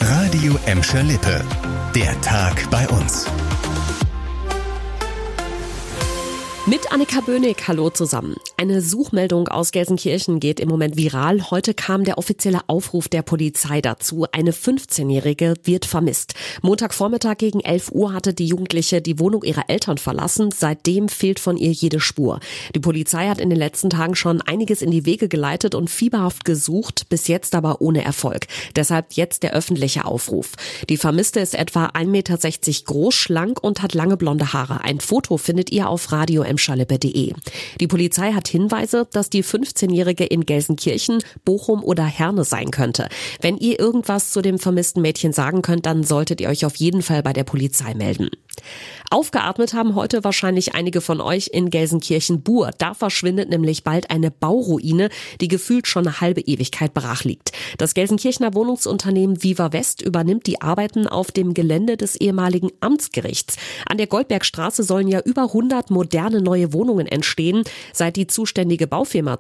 Radio Emscher Lippe. Der Tag bei uns. Mit Annika Böhnig, hallo zusammen. Eine Suchmeldung aus Gelsenkirchen geht im Moment viral. Heute kam der offizielle Aufruf der Polizei dazu. Eine 15-Jährige wird vermisst. Montagvormittag gegen 11 Uhr hatte die Jugendliche die Wohnung ihrer Eltern verlassen. Seitdem fehlt von ihr jede Spur. Die Polizei hat in den letzten Tagen schon einiges in die Wege geleitet und fieberhaft gesucht, bis jetzt aber ohne Erfolg. Deshalb jetzt der öffentliche Aufruf. Die Vermisste ist etwa 1,60 Meter groß, schlank und hat lange blonde Haare. Ein Foto findet ihr auf radioemscherlippe.de. Die Polizei hat Hinweise, dass die 15-Jährige in Gelsenkirchen, Bochum oder Herne sein könnte. Wenn ihr irgendwas zu dem vermissten Mädchen sagen könnt, dann solltet ihr euch auf jeden Fall bei der Polizei melden. Aufgeatmet haben heute wahrscheinlich einige von euch in Gelsenkirchen-Bur. Da verschwindet nämlich bald eine Bauruine, die gefühlt schon eine halbe Ewigkeit brach liegt. Das Gelsenkirchener Wohnungsunternehmen Viva West übernimmt die Arbeiten auf dem Gelände des ehemaligen Amtsgerichts. An der Goldbergstraße sollen ja über 100 moderne neue Wohnungen entstehen. Seit die zuständige Baufirma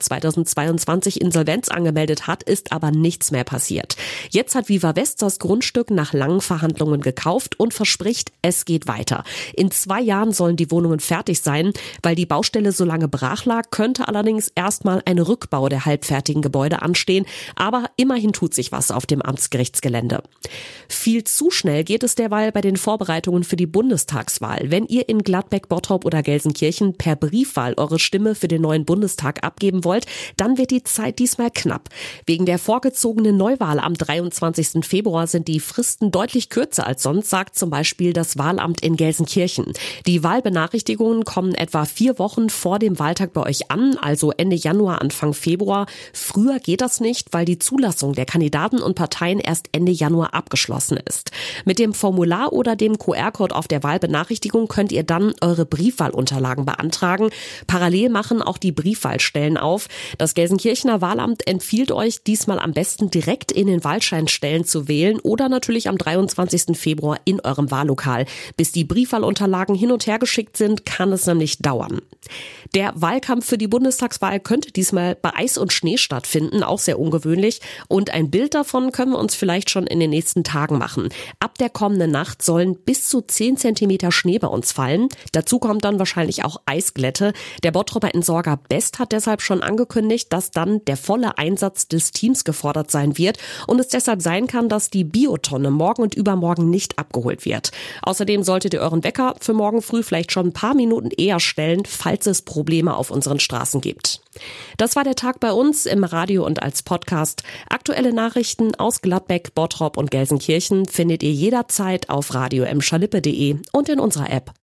2022 Insolvenz angemeldet hat, ist aber nichts mehr passiert. Jetzt hat Viva West das Grundstück nach langen Verhandlungen gekauft und verspricht, es geht weiter. In 2 Jahren sollen die Wohnungen fertig sein. Weil die Baustelle so lange brach lag, könnte allerdings erstmal ein Rückbau der halbfertigen Gebäude anstehen. Aber immerhin tut sich was auf dem Amtsgerichtsgelände. Viel zu schnell geht es derweil bei den Vorbereitungen für die Bundestagswahl. Wenn ihr in Gladbeck, Bottrop oder Gelsenkirchen per Briefwahl eure Stimme für den neuen Bundestag abgeben wollt, dann wird die Zeit diesmal knapp. Wegen der vorgezogenen Neuwahl am 23. Februar sind die Fristen deutlich kürzer als sonst, sagt zum Beispiel das Wahlamt in Gelsenkirchen. Die Wahlbenachrichtigungen kommen etwa 4 Wochen vor dem Wahltag bei euch an, also Ende Januar, Anfang Februar. Früher geht das nicht, weil die Zulassung der Kandidaten und Parteien erst Ende Januar abgeschlossen ist. Mit dem Formular oder dem QR-Code auf der Wahlbenachrichtigung könnt ihr dann eure Briefwahlunterlagen beantragen. Parallel machen auch die Briefwahlstellen auf. Das Gelsenkirchener Wahlamt empfiehlt euch, diesmal am besten direkt in den Wahlscheinstellen zu wählen oder natürlich am 23. Februar in eurem Wahllokal. Bis die Briefwahlunterlagen hin und her geschickt sind, kann es nämlich dauern. Der Wahlkampf für die Bundestagswahl könnte diesmal bei Eis und Schnee stattfinden, auch sehr ungewöhnlich. Und ein Bild davon können wir uns vielleicht schon in den nächsten Tagen machen. Ab der kommenden Nacht sollen bis zu 10 Zentimeter Schnee bei uns fallen. Dazu kommt dann wahrscheinlich auch Eisglätte. Der Bottroper Entsorger Best hat deshalb schon angekündigt, dass dann der volle Einsatz des Teams gefordert sein wird und es deshalb sein kann, dass die Biotonne morgen und übermorgen nicht abgeholt wird. Außerdem solltet ihr euren Wecker für morgen früh vielleicht schon ein paar Minuten eher stellen, falls es Probleme auf unseren Straßen gibt. Das war der Tag bei uns im Radio und als Podcast. Aktuelle Nachrichten aus Gladbeck, Bottrop und Gelsenkirchen findet ihr jederzeit auf radioemscherlippe.de und in unserer App.